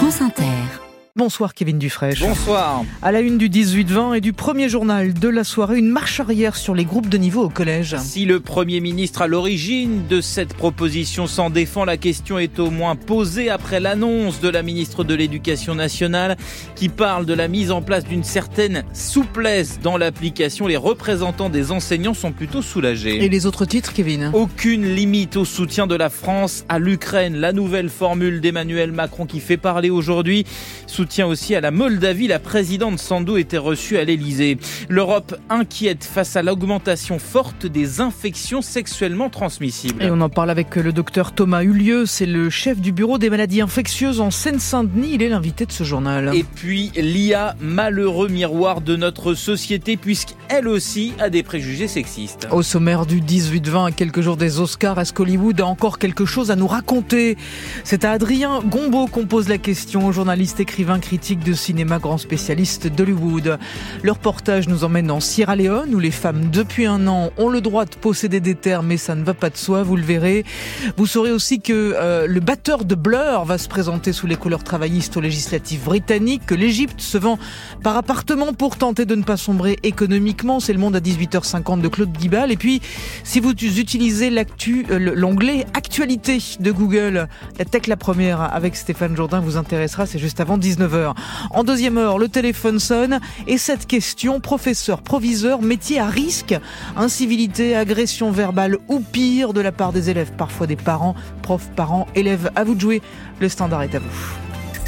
France Inter. Bonsoir Kevin Dufraîche. Bonsoir. À la une du 18-20 et du premier journal de la soirée, une marche arrière sur les groupes de niveau au collège. Si le Premier ministre à l'origine de cette proposition s'en défend, la question est au moins posée après l'annonce de la ministre de l'Éducation nationale qui parle de la mise en place d'une certaine souplesse dans l'application. Les représentants des enseignants sont plutôt soulagés. Et les autres titres, Kevin ? Aucune limite au soutien de la France à l'Ukraine. La nouvelle formule d'Emmanuel Macron qui fait parler aujourd'hui. Soutien aussi à la Moldavie. La présidente Sandu était reçue à l'Elysée. L'Europe inquiète face à l'augmentation forte des infections sexuellement transmissibles. Et on en parle avec le docteur Thomas Hulieu. C'est le chef du bureau des maladies infectieuses en Seine-Saint-Denis. Il est l'invité de ce journal. Et puis l'IA, malheureux miroir de notre société puisqu'elle aussi a des préjugés sexistes. Au sommaire du 18-20, à quelques jours des Oscars, est-ce qu'Hollywood a encore quelque chose à nous raconter ? C'est à Adrien Gombaud qu'on pose la question, journaliste, écrivain, critique de cinéma, grand spécialiste d'Hollywood. Le reportage nous emmène en Sierra Leone où les femmes depuis un an ont le droit de posséder des terres, mais ça ne va pas de soi, vous le verrez. Vous saurez aussi que le batteur de Blur va se présenter sous les couleurs travaillistes aux législatives britanniques, que l'Égypte se vend par appartement pour tenter de ne pas sombrer économiquement. C'est Le Monde à 18h50 de Claude Guibal. Et puis, si vous utilisez l'onglet Actualité de Google, la tech la première avec Stéphane Jourdain vous intéressera, c'est juste avant 19h. En deuxième heure, le téléphone sonne et cette question, professeur, proviseur, métier à risque, incivilité, agression verbale ou pire de la part des élèves, parfois des parents, profs, parents, élèves. À vous de jouer, le standard est à vous.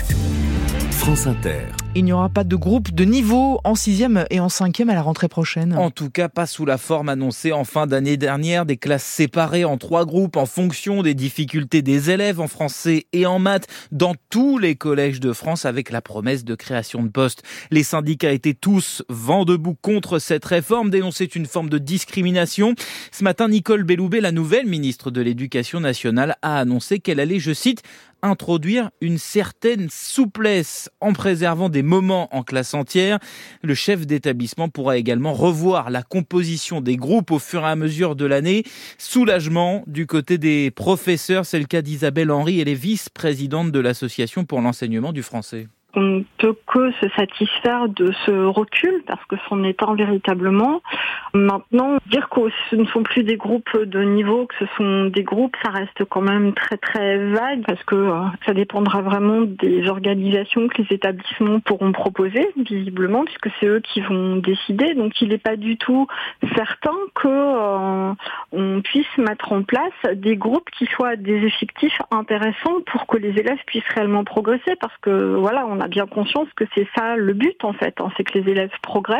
France Inter. Il n'y aura pas de groupe de niveau en 6e et en 5e à la rentrée prochaine. En tout cas, pas sous la forme annoncée en fin d'année dernière, des classes séparées en 3 groupes en fonction des difficultés des élèves en français et en maths dans tous les collèges de France avec la promesse de création de postes. Les syndicats étaient tous vent debout contre cette réforme, dénonçaient une forme de discrimination. Ce matin, Nicole Belloubet, la nouvelle ministre de l'Éducation nationale, a annoncé qu'elle allait, je cite, introduire une certaine souplesse en préservant des moments en classe entière. Le chef d'établissement pourra également revoir la composition des groupes au fur et à mesure de l'année. Soulagement du côté des professeurs, c'est le cas d'Isabelle Henry, elle est vice-présidente de l'Association pour l'enseignement du français. On ne peut que se satisfaire de ce recul parce que c'en est un véritablement. Maintenant, dire que ce ne sont plus des groupes de niveau, que ce sont des groupes, ça reste quand même très très vague parce que ça dépendra vraiment des organisations que les établissements pourront proposer, visiblement, puisque c'est eux qui vont décider. Donc il n'est pas du tout certain que on puisse mettre en place des groupes qui soient des effectifs intéressants pour que les élèves puissent réellement progresser parce que voilà, on a bien conscience que c'est ça le but en fait, c'est que les élèves progressent.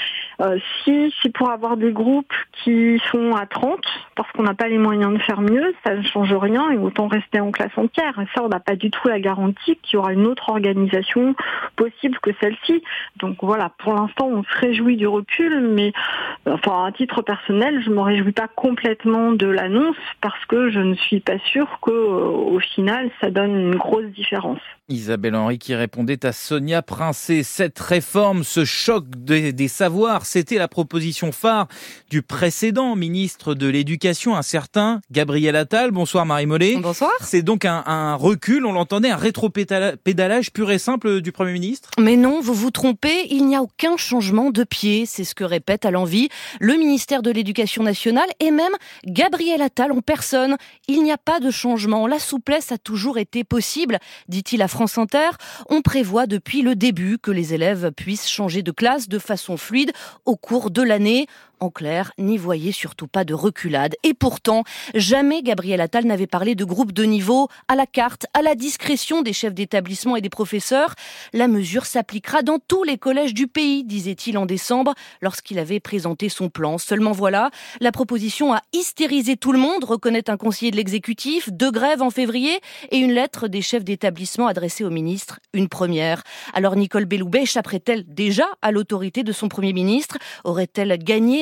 Si c'est pour avoir des groupes qui sont à 30, parce qu'on n'a pas les moyens de faire mieux, ça ne change rien et autant rester en classe entière. Et ça, on n'a pas du tout la garantie qu'il y aura une autre organisation possible que celle-ci. Donc voilà, pour l'instant, on se réjouit du recul, mais à titre personnel, je ne me réjouis pas complètement de l'annonce parce que je ne suis pas sûre qu'au final, ça donne une grosse différence. Isabelle Henry qui répondait à Sonia Princé. Cette réforme, ce choc des savoirs, c'était la proposition phare du précédent ministre de l'Éducation, un certain Gabriel Attal. Bonsoir Marie Mollet. Bonsoir. C'est donc un recul, on l'entendait, un rétropédalage pur et simple du Premier ministre ? Mais non, vous vous trompez, il n'y a aucun changement de pied, c'est ce que répète à l'envi le ministère de l'Éducation nationale et même Gabriel Attal en personne. Il n'y a pas de changement, la souplesse a toujours été possible, dit-il à France Inter. On prévoit depuis le début que les élèves puissent changer de classe de façon fluide au cours de l'année. En clair, n'y voyez surtout pas de reculade. Et pourtant, jamais Gabriel Attal n'avait parlé de groupe de niveau à la carte, à la discrétion des chefs d'établissement et des professeurs. La mesure s'appliquera dans tous les collèges du pays, disait-il en décembre, lorsqu'il avait présenté son plan. Seulement voilà, la proposition a hystérisé tout le monde, reconnaît un conseiller de l'exécutif, 2 grèves en février et une lettre des chefs d'établissement adressée au ministre, une première. Alors Nicole Belloubet échapperait-elle déjà à l'autorité de son Premier ministre ? Aurait-elle gagné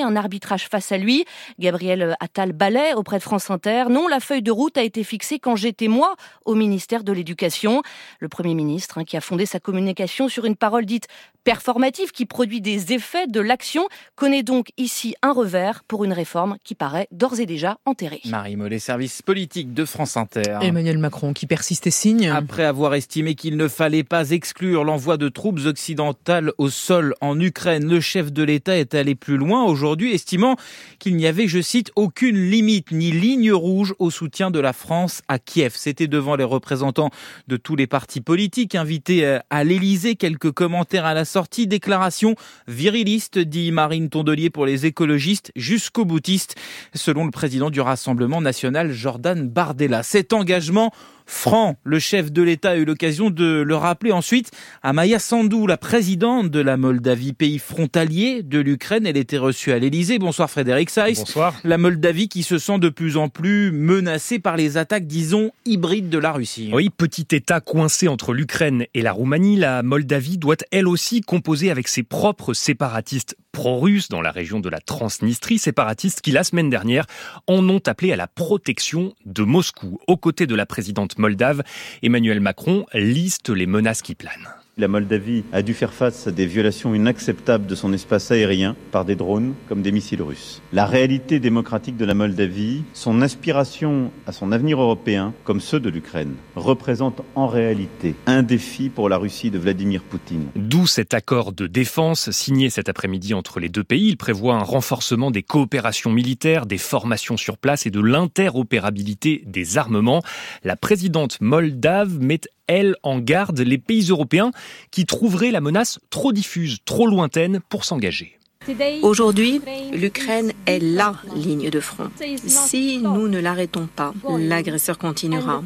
un arbitrage face à lui. Gabriel Attal balaie auprès de France Inter. Non, la feuille de route a été fixée quand j'étais moi au ministère de l'Éducation. Le Premier ministre qui a fondé sa communication sur une parole dite performative qui produit des effets de l'action connaît donc ici un revers pour une réforme qui paraît d'ores et déjà enterrée. Marie Mollet, service politique de France Inter. Emmanuel Macron qui persiste et signe. Après avoir estimé qu'il ne fallait pas exclure l'envoi de troupes occidentales au sol en Ukraine, le chef de l'État est allé plus loin aujourd'hui, estimant qu'il n'y avait, je cite, aucune limite ni ligne rouge au soutien de la France à Kiev. C'était devant les représentants de tous les partis politiques invités à l'Élysée. Quelques commentaires à la sortie. Déclaration viriliste, dit Marine Tondelier pour les écologistes, jusqu'au boutiste, selon le président du Rassemblement national, Jordan Bardella. Cet engagement franc, le chef de l'État a eu l'occasion de le rappeler ensuite à Maia Sandu, la présidente de la Moldavie, pays frontalier de l'Ukraine. Elle était reçue à l'Élysée. Bonsoir Frédéric Seiss. Bonsoir. La Moldavie qui se sent de plus en plus menacée par les attaques, disons, hybrides de la Russie. Oui, petit État coincé entre l'Ukraine et la Roumanie, la Moldavie doit elle aussi composer avec ses propres séparatistes pro-russes dans la région de la Transnistrie, séparatistes qui la semaine dernière en ont appelé à la protection de Moscou. Aux côtés de la présidente moldave, Emmanuel Macron liste les menaces qui planent. La Moldavie a dû faire face à des violations inacceptables de son espace aérien par des drones comme des missiles russes. La réalité démocratique de la Moldavie, son aspiration à son avenir européen, comme ceux de l'Ukraine, représente en réalité un défi pour la Russie de Vladimir Poutine. D'où cet accord de défense signé cet après-midi entre les deux pays. Il prévoit un renforcement des coopérations militaires, des formations sur place et de l'interopérabilité des armements. La présidente moldave met elle en garde les pays européens qui trouveraient la menace trop diffuse, trop lointaine pour s'engager. Aujourd'hui, l'Ukraine est la ligne de front. Si nous ne l'arrêtons pas, l'agresseur continuera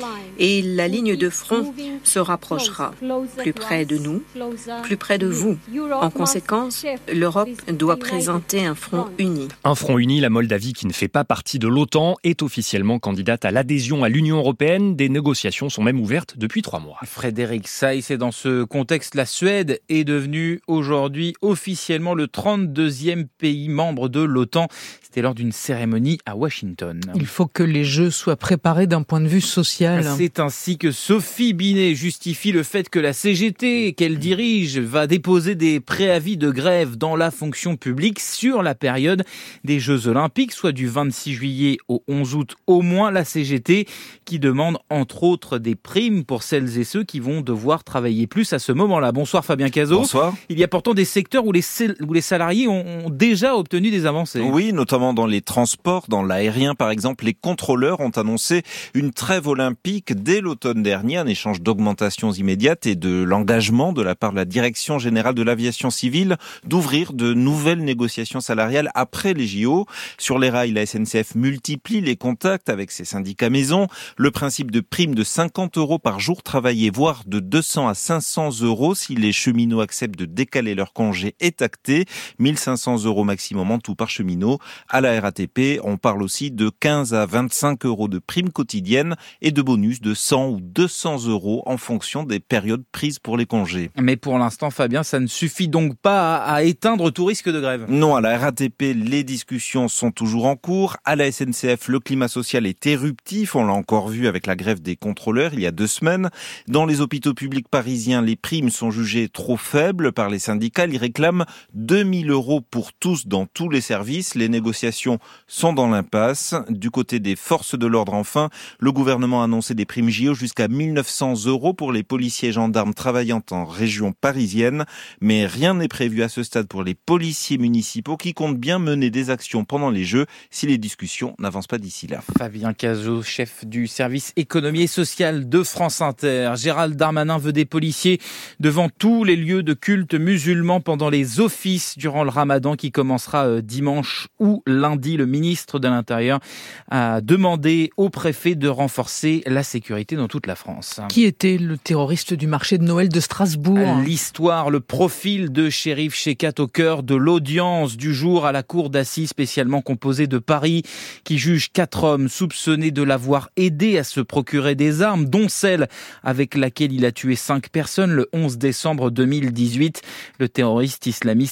et la ligne de front se rapprochera plus près de nous, plus près de vous. En conséquence, l'Europe doit présenter un front uni. Un front uni, la Moldavie, qui ne fait pas partie de l'OTAN, est officiellement candidate à l'adhésion à l'Union européenne. Des négociations sont même ouvertes depuis 3 mois. Frédéric Seiss, et dans ce contexte, la Suède est devenue aujourd'hui officiellement le 32e pays membre de l'OTAN. C'était lors d'une cérémonie à Washington. Il faut que les Jeux soient préparés d'un point de vue social. C'est ainsi que Sophie Binet justifie le fait que la CGT, qu'elle dirige, va déposer des préavis de grève dans la fonction publique sur la période des Jeux Olympiques, soit du 26 juillet au 11 août au moins. La CGT qui demande entre autres des primes pour celles et ceux qui vont devoir travailler plus à ce moment-là. Bonsoir Fabien Cazot. Bonsoir. Il y a pourtant des secteurs où les salariés ont déjà obtenu des avancées. Oui, notamment dans les transports, dans l'aérien par exemple. Les contrôleurs ont annoncé une trêve olympique dès l'automne dernier, un échange d'augmentations immédiates et de l'engagement de la part de la Direction générale de l'aviation civile d'ouvrir de nouvelles négociations salariales après les JO. Sur les rails, la SNCF multiplie les contacts avec ses syndicats maison. Le principe de prime de 50 € par jour travaillé, voire de 200 à 500 € si les cheminots acceptent de décaler leur congé est acté. 1500 € maximum en tout par cheminot. À la RATP, on parle aussi de 15 à 25 € de primes quotidiennes et de bonus de 100 ou 200 € en fonction des périodes prises pour les congés. Mais pour l'instant, Fabien, ça ne suffit donc pas à éteindre tout risque de grève. Non, à la RATP, les discussions sont toujours en cours. À la SNCF, le climat social est éruptif. On l'a encore vu avec la grève des contrôleurs il y a 2 semaines. Dans les hôpitaux publics parisiens, les primes sont jugées trop faibles par les syndicats. Ils réclament 2000 € pour tous dans tous les services. Les négociations sont dans l'impasse. Du côté des forces de l'ordre, enfin, le gouvernement a annoncé des primes JO jusqu'à 1900 € pour les policiers et gendarmes travaillant en région parisienne. Mais rien n'est prévu à ce stade pour les policiers municipaux qui comptent bien mener des actions pendant les Jeux si les discussions n'avancent pas d'ici là. Fabien Cazot, chef du service économie et social de France Inter. Gérald Darmanin veut des policiers devant tous les lieux de culte musulmans pendant les offices durant le Ramadan qui commencera dimanche ou lundi. Le ministre de l'Intérieur a demandé au préfet de renforcer la sécurité dans toute la France. Qui était le terroriste du marché de Noël de Strasbourg ? L'histoire, le profil de Chérif Chekat au cœur de l'audience du jour à la cour d'assises spécialement composée de Paris qui juge 4 hommes soupçonnés de l'avoir aidé à se procurer des armes, dont celle avec laquelle il a tué 5 personnes le 11 décembre 2018. Le terroriste islamiste tué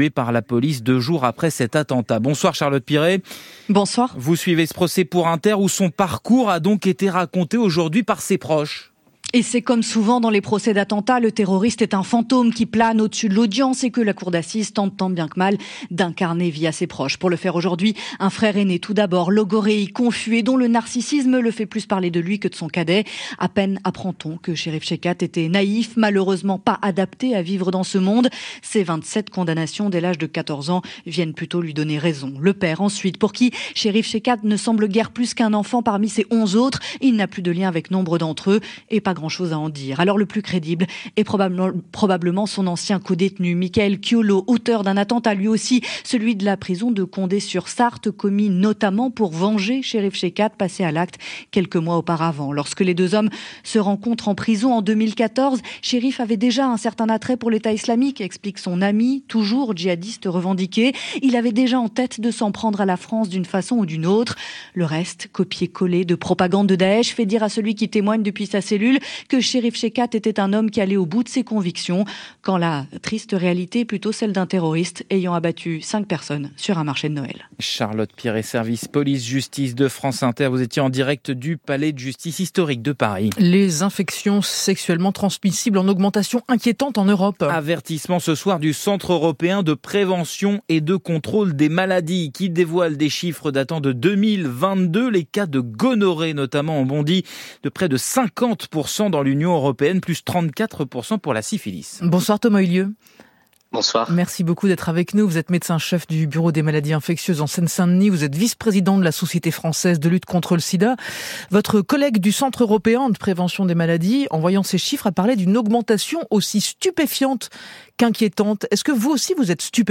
tué par la police 2 jours après cet attentat. Bonsoir Charlotte Piret. Bonsoir. Vous suivez ce procès pour Inter où son parcours a donc été raconté aujourd'hui par ses proches. Et c'est comme souvent dans les procès d'attentats, le terroriste est un fantôme qui plane au-dessus de l'audience et que la cour d'assises tente tant bien que mal d'incarner via ses proches. Pour le faire aujourd'hui, un frère aîné tout d'abord, logoré, confus et dont le narcissisme le fait plus parler de lui que de son cadet. À peine apprend-on que Cherif Chekhat était naïf, malheureusement pas adapté à vivre dans ce monde. Ses 27 condamnations dès l'âge de 14 ans viennent plutôt lui donner raison. Le père ensuite, pour qui Cherif Chekhat ne semble guère plus qu'un enfant parmi ses 11 autres, il n'a plus de lien avec nombre d'entre eux et pas grand-chose à en dire. Alors le plus crédible est probablement son ancien co-détenu, Mickaël Chiolo, auteur d'un attentat lui aussi, celui de la prison de Condé-sur-Sarthe, commis notamment pour venger Cherif Chekhat, passé à l'acte quelques mois auparavant. Lorsque les deux hommes se rencontrent en prison en 2014, Cherif avait déjà un certain attrait pour l'État islamique, explique son ami, toujours djihadiste revendiqué. Il avait déjà en tête de s'en prendre à la France d'une façon ou d'une autre. Le reste, copier-coller de propagande de Daesh, fait dire à celui qui témoigne depuis sa cellule que Cherif Chekhat était un homme qui allait au bout de ses convictions, quand la triste réalité est plutôt celle d'un terroriste ayant abattu 5 personnes sur un marché de Noël. Charlotte Piret, service police-justice de France Inter. Vous étiez en direct du palais de justice historique de Paris. Les infections sexuellement transmissibles en augmentation inquiétante en Europe. Avertissement ce soir du Centre européen de prévention et de contrôle des maladies qui dévoile des chiffres datant de 2022. Les cas de gonorrhée notamment ont bondi de près de 50% dans l'Union européenne, plus 34% pour la syphilis. Bonsoir Thomas Hulieu. Bonsoir. Merci beaucoup d'être avec nous. Vous êtes médecin-chef du Bureau des maladies infectieuses en Seine-Saint-Denis. Vous êtes vice-président de la Société française de lutte contre le sida. Votre collègue du Centre européen de prévention des maladies, en voyant ces chiffres, a parlé d'une augmentation aussi stupéfiante qu'inquiétante. Est-ce que vous aussi, vous êtes stupéfait ?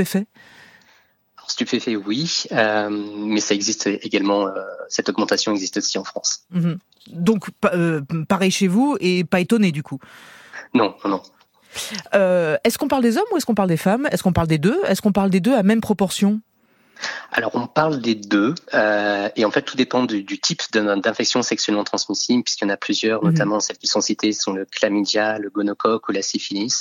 Stupéfait, oui, mais ça existe également, cette augmentation existe aussi en France. Donc, pareil chez vous et pas étonné du coup ? Non. Est-ce qu'on parle des hommes ou est-ce qu'on parle des femmes ? Est-ce qu'on parle des deux ? Est-ce qu'on parle des deux à même proportion ? Alors, on parle des deux, et en fait, tout dépend du type d'infection sexuellement transmissible, puisqu'il y en a plusieurs, notamment celles qui sont citées sont le chlamydia, le gonocoque ou la syphilis.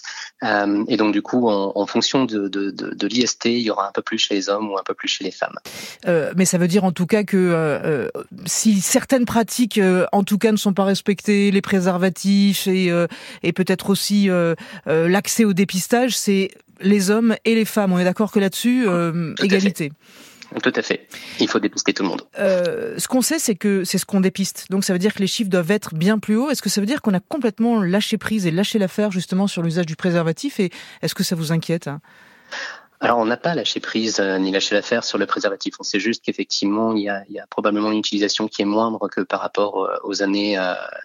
Et donc, du coup, en fonction de l'IST, il y aura un peu plus chez les hommes ou un peu plus chez les femmes. Mais ça veut dire en tout cas que si certaines pratiques, en tout cas, ne sont pas respectées, les préservatifs et peut-être aussi l'accès au dépistage, c'est les hommes et les femmes. On est d'accord que là-dessus, égalité. Tout à fait. Il faut dépister tout le monde. Ce qu'on sait, c'est que c'est ce qu'on dépiste. Donc ça veut dire que les chiffres doivent être bien plus hauts. Est-ce que ça veut dire qu'on a complètement lâché prise et lâché l'affaire justement sur l'usage du préservatif ? Et est-ce que ça vous inquiète ? Alors, on n'a pas lâché prise ni lâché l'affaire sur le préservatif. On sait juste qu'effectivement, il y a probablement une utilisation qui est moindre que par rapport aux années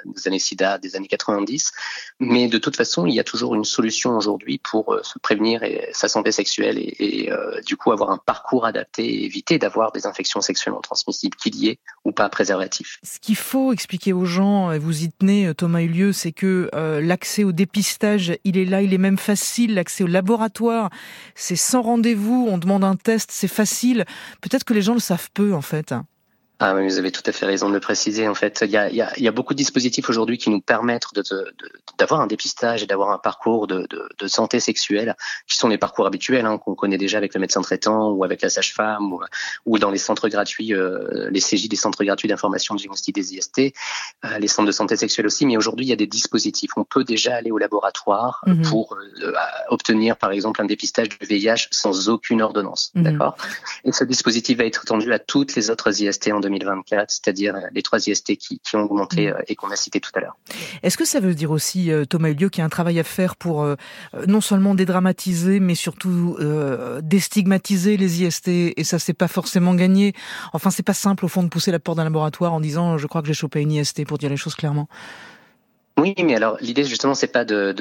SIDA des années 90. Mais de toute façon, il y a toujours une solution aujourd'hui pour se prévenir sa santé sexuelle et du coup avoir un parcours adapté et éviter d'avoir des infections sexuellement transmissibles qu'il y ait ou pas préservatif. Ce qu'il faut expliquer aux gens, et vous y tenez Thomas Hulieu, c'est que l'accès au dépistage, il est là, il est même facile. L'accès au laboratoire, c'est sans rendez-vous, on demande un test, c'est facile. Peut-être que les gens le savent peu, en fait. Ah oui, vous avez tout à fait raison de le préciser. En fait, il y a beaucoup de dispositifs aujourd'hui qui nous permettent d'avoir un dépistage et d'avoir un parcours de santé sexuelle, qui sont les parcours habituels qu'on connaît déjà avec le médecin traitant ou avec la sage-femme ou dans les centres gratuits, les CJ, des centres gratuits d'information de diagnostic des IST, les centres de santé sexuelle aussi. Mais aujourd'hui, il y a des dispositifs. On peut déjà aller au laboratoire pour obtenir, par exemple, un dépistage du VIH sans aucune ordonnance. D'accord ? Et ce dispositif va être étendu à toutes les autres IST en 2024, c'est-à-dire les 3 IST qui ont augmenté et qu'on a cité tout à l'heure. Est-ce que ça veut dire aussi, Thomas Hulieu, qu'il y a un travail à faire pour non seulement dédramatiser, mais surtout déstigmatiser les IST, et ça, c'est pas forcément gagné. Enfin, c'est pas simple, au fond, de pousser la porte d'un laboratoire en disant « je crois que j'ai chopé une IST », pour dire les choses clairement. Oui, mais alors l'idée justement c'est pas de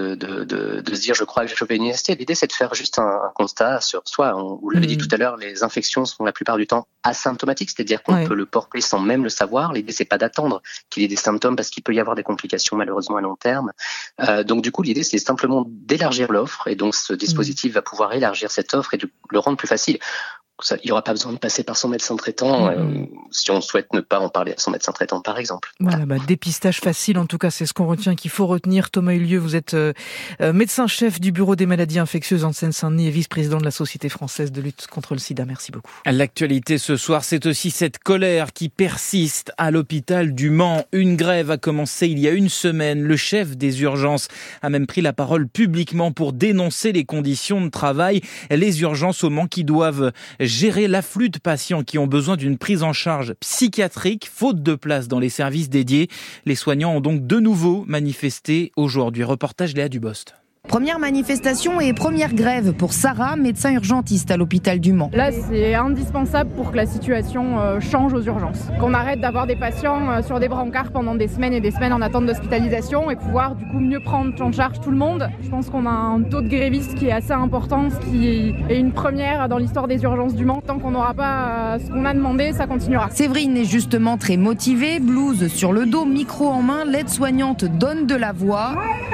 se dire je crois que j'ai chopé une IST. L'idée c'est de faire juste un constat sur soi. Vous l'avez dit tout à l'heure, les infections sont la plupart du temps asymptomatiques, c'est-à-dire qu'on peut le porter sans même le savoir. L'idée c'est pas d'attendre qu'il y ait des symptômes parce qu'il peut y avoir des complications malheureusement à long terme. Donc du coup l'idée c'est simplement d'élargir l'offre et donc ce dispositif va pouvoir élargir cette offre et de le rendre plus facile. il n'y aura pas besoin de passer par son médecin traitant si on souhaite ne pas en parler à son médecin traitant, par exemple. Voilà, dépistage facile, en tout cas, c'est ce qu'on retient, qu'il faut retenir. Thomas Hulieu, vous êtes médecin-chef du Bureau des maladies infectieuses en Seine-Saint-Denis et vice-président de la Société française de lutte contre le sida. Merci beaucoup. L'actualité ce soir, c'est aussi cette colère qui persiste à l'hôpital du Mans. Une grève a commencé il y a une semaine. Le chef des urgences a même pris la parole publiquement pour dénoncer les conditions de travail. Les urgences au Mans qui doivent gérer l'afflux de patients qui ont besoin d'une prise en charge psychiatrique, faute de place dans les services dédiés. Les soignants ont donc de nouveau manifesté aujourd'hui. Reportage Léa Dubost. Première manifestation et première grève pour Sarah, médecin urgentiste à l'hôpital du Mans. Là, c'est indispensable pour que la situation change aux urgences. Qu'on arrête d'avoir des patients sur des brancards pendant des semaines et des semaines en attente d'hospitalisation et pouvoir du coup mieux prendre en charge tout le monde. Je pense qu'on a un taux de grévistes qui est assez important, ce qui est une première dans l'histoire des urgences du Mans. Tant qu'on n'aura pas ce qu'on a demandé, ça continuera. Séverine est justement très motivée, blouse sur le dos, micro en main, l'aide-soignante donne de la voix.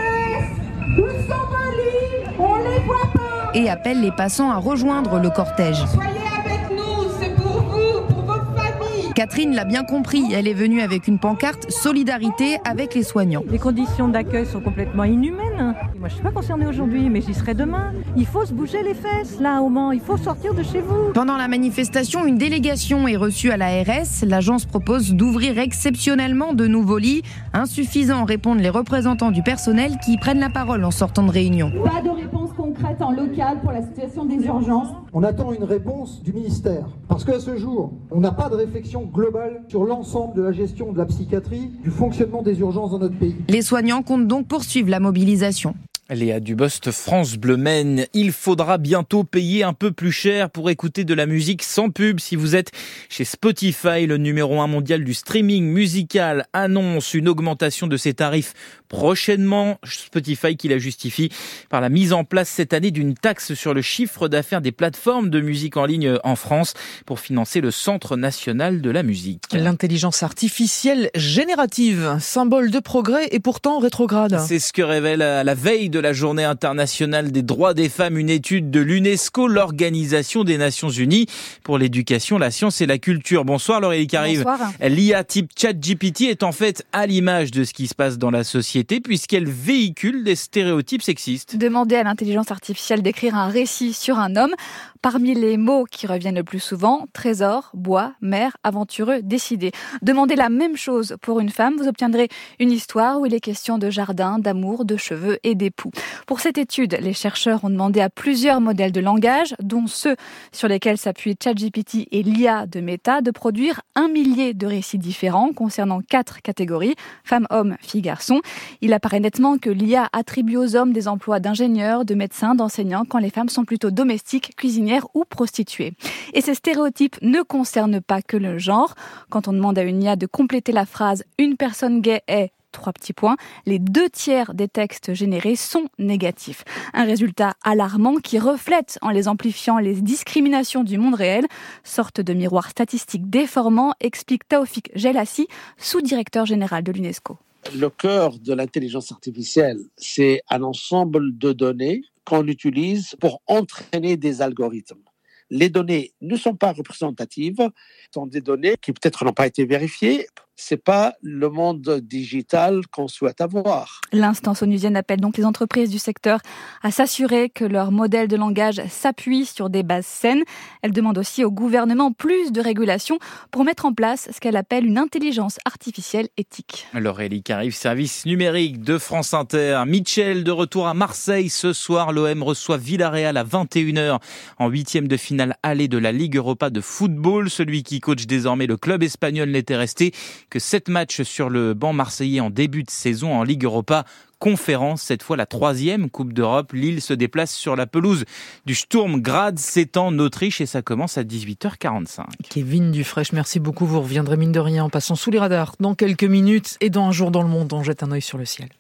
On les voit pas. Et appelle les passants à rejoindre le cortège. Soyez avec nous, c'est pour vous, pour votre famille. Catherine l'a bien compris, elle est venue avec une pancarte « Solidarité avec les soignants ». Les conditions d'accueil sont complètement inhumaines. Moi, je ne suis pas concernée aujourd'hui, mais j'y serai demain. Il faut se bouger les fesses, là, au Mans. Il faut sortir de chez vous. Pendant la manifestation, une délégation est reçue à l'ARS. L'agence propose d'ouvrir exceptionnellement de nouveaux lits. Insuffisant, répondent les représentants du personnel qui prennent la parole en sortant de réunion. Pas de réponse concrète en local pour la situation des urgences. On attend une réponse du ministère. Parce qu'à ce jour, on n'a pas de réflexion globale sur l'ensemble de la gestion de la psychiatrie, du fonctionnement des urgences dans notre pays. Les soignants comptent donc poursuivre la mobilisation. Léa Dubost, France Bleu Maine. Il faudra bientôt payer un peu plus cher pour écouter de la musique sans pub. Si vous êtes chez Spotify, le numéro 1 mondial du streaming musical annonce une augmentation de ses tarifs prochainement. Spotify qui la justifie par la mise en place cette année d'une taxe sur le chiffre d'affaires des plateformes de musique en ligne en France pour financer le Centre national de la musique. L'intelligence artificielle générative, symbole de progrès et pourtant rétrograde. C'est ce que révèle à la veille de la Journée internationale des droits des femmes une étude de l'UNESCO, l'Organisation des Nations Unies pour l'éducation, la science et la culture. Bonsoir Laurélie Carive. Bonsoir. L'IA type ChatGPT est en fait à l'image de ce qui se passe dans la société puisqu'elle véhicule des stéréotypes sexistes. Demandez à l'intelligence artificielle d'écrire un récit sur un homme. Parmi les mots qui reviennent le plus souvent, trésor, bois, mer, aventureux, décidé. Demandez la même chose pour une femme, vous obtiendrez une histoire où il est question de jardin, d'amour, de cheveux et d'époux. Pour cette étude, les chercheurs ont demandé à plusieurs modèles de langage, dont ceux sur lesquels s'appuient ChatGPT et l'IA de Meta, de produire 1 millier de récits différents concernant 4 catégories, femmes, hommes, filles, garçons. Il apparaît nettement que l'IA attribue aux hommes des emplois d'ingénieurs, de médecins, d'enseignants, quand les femmes sont plutôt domestiques, cuisinières ou prostituées. Et ces stéréotypes ne concernent pas que le genre. Quand on demande à une IA de compléter la phrase « une personne gay est », 3 petits points, les 2/3 des textes générés sont négatifs. Un résultat alarmant qui reflète, en les amplifiant, les discriminations du monde réel. Sorte de miroir statistique déformant, explique Taoufik Jelassi, sous-directeur général de l'UNESCO. Le cœur de l'intelligence artificielle, c'est un ensemble de données qu'on utilise pour entraîner des algorithmes. Les données ne sont pas représentatives, ce sont des données qui peut-être n'ont pas été vérifiées. C'est pas le monde digital qu'on souhaite avoir. L'instance onusienne appelle donc les entreprises du secteur à s'assurer que leur modèle de langage s'appuie sur des bases saines. Elle demande aussi au gouvernement plus de régulation pour mettre en place ce qu'elle appelle une intelligence artificielle éthique. Laurélie Carive, service numérique de France Inter. Mitchell de retour à Marseille ce soir. L'OM reçoit Villarreal à 21h en 8e de finale aller de la Ligue Europa de football. Celui qui coach désormais le club espagnol n'était resté que 7 matchs sur le banc marseillais en début de saison en Ligue Europa. Conférence, cette fois la 3e Coupe d'Europe. Lille se déplace sur la pelouse du Sturm Graz. C'est en Autriche et ça commence à 18h45. Kevin Dufresne, merci beaucoup. Vous reviendrez mine de rien en passant sous les radars dans quelques minutes. Et dans Un jour dans le monde, on jette un œil sur le ciel.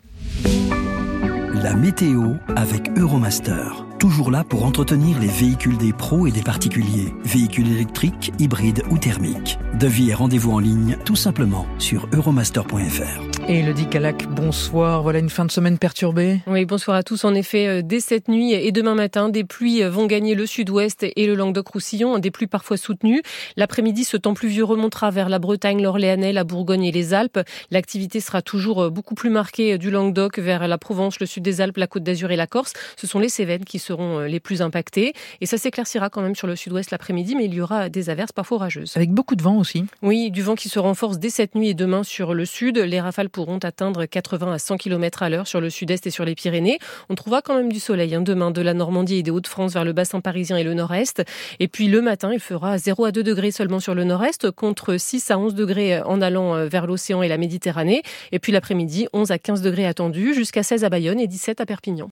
La météo avec Euromaster. Toujours là pour entretenir les véhicules des pros et des particuliers. Véhicules électriques, hybrides ou thermiques. Devis et rendez-vous en ligne, tout simplement sur euromaster.fr. Et Elodie Calac, bonsoir. Voilà une fin de semaine perturbée. Oui, bonsoir à tous. En effet, dès cette nuit et demain matin, des pluies vont gagner le sud-ouest et le Languedoc-Roussillon, des pluies parfois soutenues. L'après-midi, ce temps pluvieux remontera vers la Bretagne, l'Orléanais, la Bourgogne et les Alpes. L'activité sera toujours beaucoup plus marquée du Languedoc vers la Provence, le sud des Alpes, la Côte d'Azur et la Corse. Ce sont les Cévennes qui seront les plus impactées. Et ça s'éclaircira quand même sur le sud-ouest l'après-midi, mais il y aura des averses parfois orageuses. Avec beaucoup de vent aussi. Oui, du vent qui se renforce dès cette nuit et demain sur le sud. Les rafales pourront atteindre 80 à 100 km à l'heure sur le sud-est et sur les Pyrénées. On trouvera quand même du soleil demain de la Normandie et des Hauts-de-France vers le bassin parisien et le nord-est. Et puis le matin, il fera 0 à 2 degrés seulement sur le nord-est, contre 6 à 11 degrés en allant vers l'océan et la Méditerranée. Et puis l'après-midi, 11 à 15 degrés attendus, jusqu'à 16 à Bayonne et 17 à Perpignan.